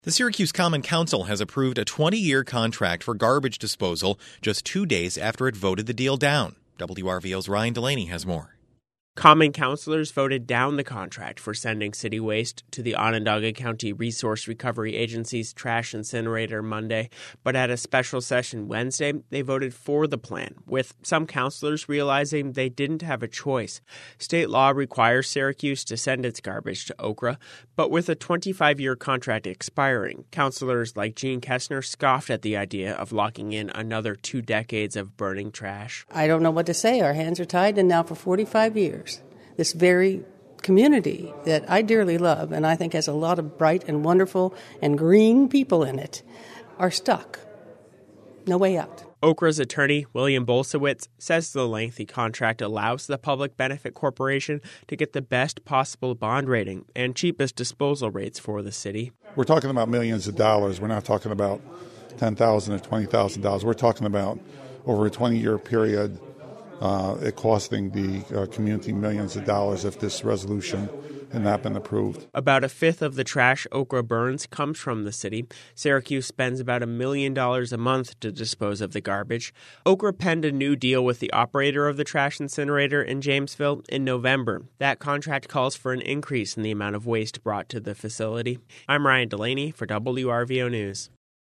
The Syracuse Common Council has approved a 20-year contract for garbage disposal just 2 days after it voted the deal down. WRVO's Ryan Delaney has more. Common councilors voted down the contract for sending city waste to the Onondaga County Resource Recovery Agency's trash incinerator Monday, but at a special session Wednesday, they voted for the plan, with some councilors realizing they didn't have a choice. State law requires Syracuse to send its garbage to Okra, but with a 25-year contract expiring, councilors like Gene Kessner scoffed at the idea of locking in another 2 decades of burning trash. I don't know what to say. Our hands are tied, and now for 45 years. This very community that I dearly love and I think has a lot of bright and wonderful and green people in it are stuck. No way out. Okra's attorney, William Bolsewitz, says the lengthy contract allows the Public Benefit Corporation to get the best possible bond rating and cheapest disposal rates for the city. We're talking about millions of dollars. We're not talking about $10,000 or $20,000. We're talking about over a 20-year period, it costing the community millions of dollars if this resolution had not been approved. About a fifth of the trash Okra burns comes from the city. Syracuse spends about $1 million a month to dispose of the garbage. Okra penned a new deal with the operator of the trash incinerator in Jamesville in November. That contract calls for an increase in the amount of waste brought to the facility. I'm Ryan Delaney for WRVO News.